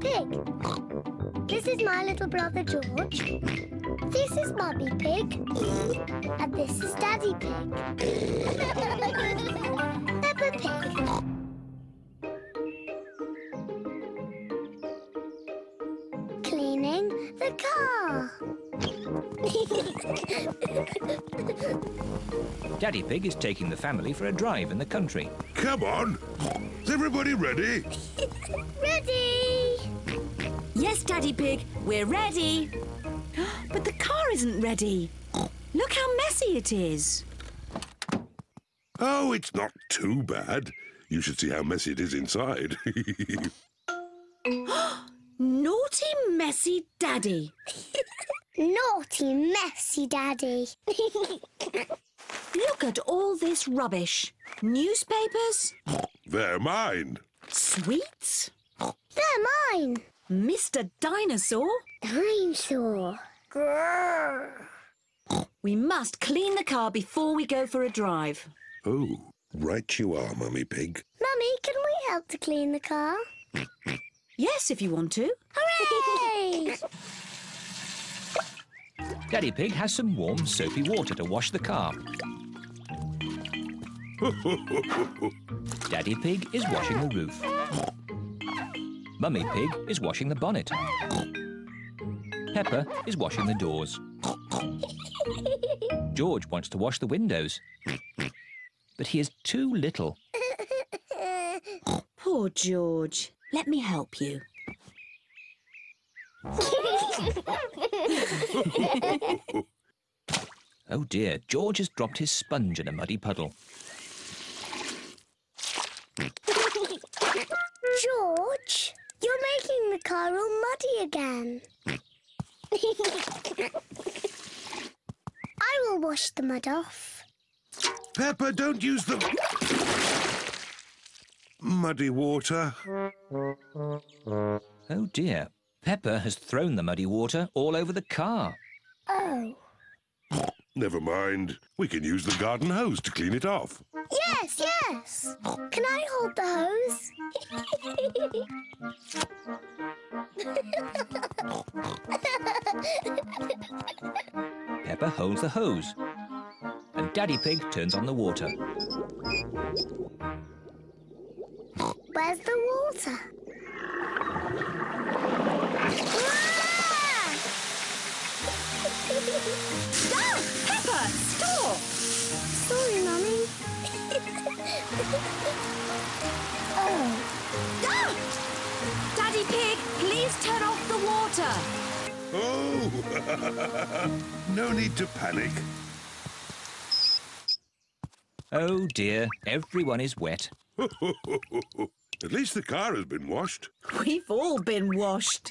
Pig. This is my little brother George. This is Mummy Pig. And this is Daddy Pig. Peppa Pig. Cleaning the car. Daddy Pig is taking the family for a drive in the country. Come on. Is everybody ready? Ready! Yes, Daddy Pig, we're ready. But the car isn't ready. Look how messy it is. Oh, it's not too bad. You should see how messy it is inside. Naughty, messy Daddy. Naughty, messy Daddy. Look at all this rubbish. Newspapers, They're mine. sweets, They're mine. Mr. Dinosaur. Dinosaur. Grrr. We must clean the car before we go for a drive. Oh, right you are, Mummy Pig. Mummy, can we help to clean the car? Yes, if you want to. Hooray! Daddy Pig has some warm, soapy water to wash the car. Daddy Pig is washing the roof. Mummy Pig is washing the bonnet. Peppa is washing the doors. George wants to wash the windows. But he is too little. Poor George. Let me help you. Oh dear, George has dropped his sponge in a muddy puddle. George, you're making the car all muddy again. I will wash the mud off. Peppa, don't use the muddy water. Oh dear, Peppa has thrown the muddy water all over the car. Oh. Never mind. We can use the garden hose to clean it off. Yes, yes. Can I hold the hose? Peppa holds the hose. And Daddy Pig turns on the water. Where's the water? No! Peppa, stop! Sorry, Mummy. Oh. Ah! Daddy Pig, please turn off the water. Oh! No need to panic. Oh dear, everyone is wet. At least the car has been washed. We've all been washed.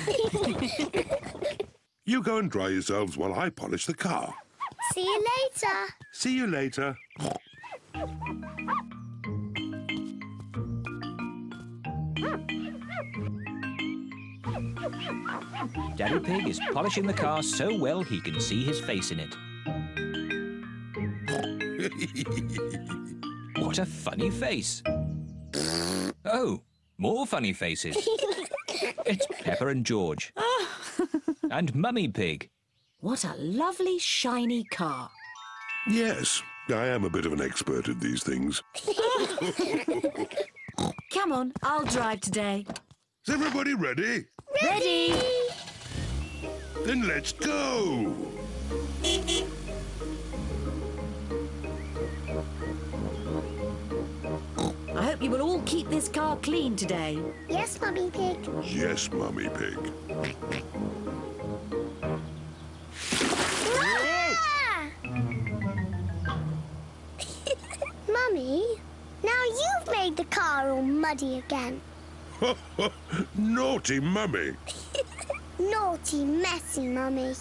You go and dry yourselves while I polish the car. See you later. See you later. Daddy Pig is polishing the car so well he can see his face in it. What a funny face. Oh, more funny faces. It's Peppa and George. And Mummy Pig. What a lovely, shiny car. Yes, I am a bit of an expert at these things. Come on, I'll drive today. Is everybody ready? Ready? Then let's go! I hope you will all keep this car clean today. Yes, Mummy Pig. Yes, Mummy Pig. Ah! Mummy, now you've made the car all muddy again. Naughty Mummy. Naughty, messy Mummy.